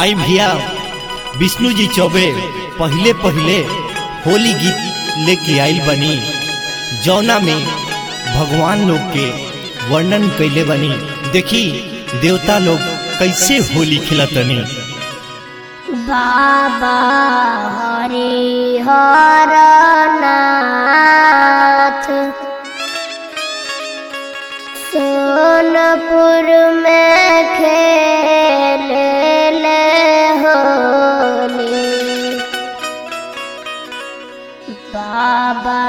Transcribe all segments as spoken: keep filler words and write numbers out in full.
आई भैया विष्णु जी चौबे पहले पहले होली गीत लेके आइल बनी, जौना में भगवान लोग के वर्णन कैले बनी। देखी देवता लोग कैसे होली खिलतनी। बाबा हरिहर नाथ सोनपुर में खेले होली। बाबा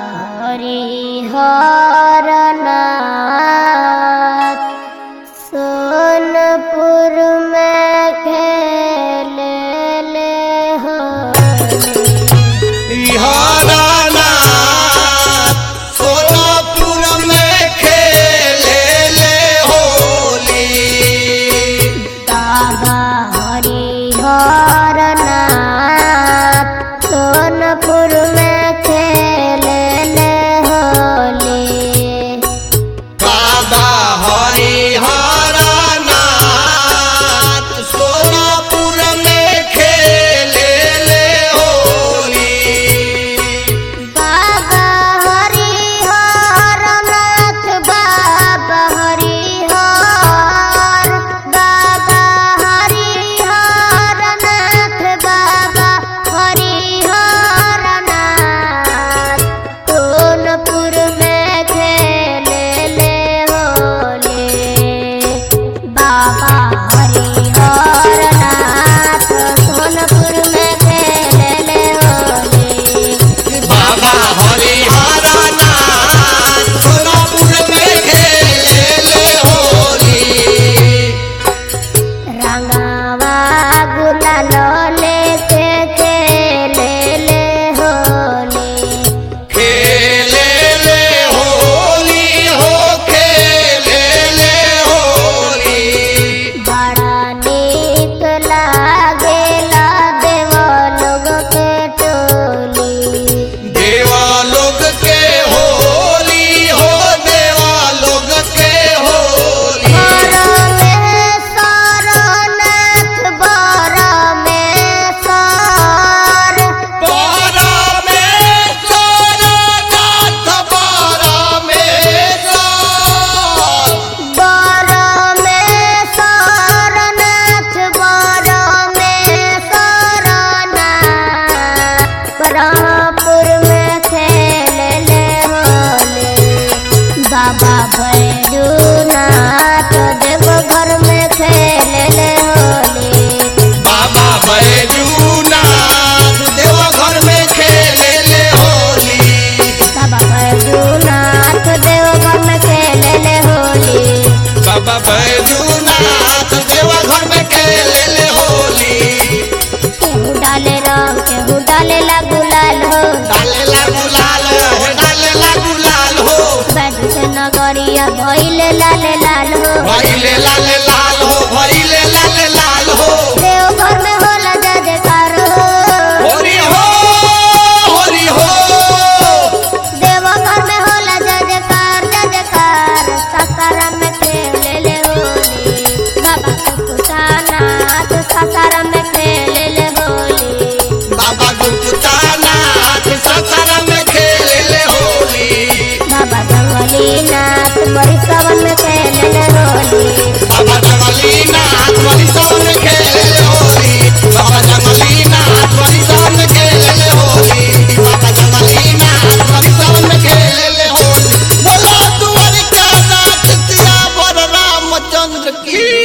हरिहर नाथ सोनपुर में खेले होली। सोनपुर में खेले होली। बाबा हरिहर नाथ सोनपुर में खेले होली। बाबा हरिहर नाथ सोनपुर में खेले होली। बाबा हरिहर नाथ बाबा हरिहर बाबा हरिहर नाथ बाबा हरिहर नाथ सोनपुर में खेले होली। बाबा हरिहर नाथ सोनपुर में खेले होली। बाबा हरिहर नाथ सोनपुर में खेले होली। रंगावा गुलाल लेके खेले होली। खेले होली हो खेले होली। बड़ा नीक लागेला देव लोग के टोली। देवा लोग के होली हो देवा लोग के होली। बर में सरनाथ बर में सर बारा में सोरनाथ बारा में सोर। बर में सरनाथ बर में सरनाथ ब्रह्मपुर में खेले होली। बाबा भैरवनाथ देवघर में खेले होली। बाबा बैजूनाथ देवघर में खेले होली। बाबा भैरवनाथ देवघर में खेले होली। बाबा बैजूनाथ देवघर में खेले होली। केहू डाले रंग केहू डाले ला गुलाल हो। डालेला गुलाल हो डालेला गुलाल हो। बैठ से नगरिया भइले लाले लाल हो। भइले लाल लाल हो भइले लाल लाल हो। देवघर में होला जय जयकार हो। होरी हो होरी हो। देवघर में होला जय जयकार जय जयकार। सासाराम में खेले होली। बाबा कुकुटानाथ सासाराम में खेले होली। बाबा गुप्तानाथ सासाराम में खेले होली। बाबा जंगलीनाथ बरिसवन में खेले होली। बाबा जंगलीनाथ बरिसवन में खेले होली। बाबा जंगलीनाथ बरिसवन में खेले होली। बाबा जंगलीनाथ बरिसवन में खेले होली। बोलो द्वारिका नाथ सियावर रामचंद्र की।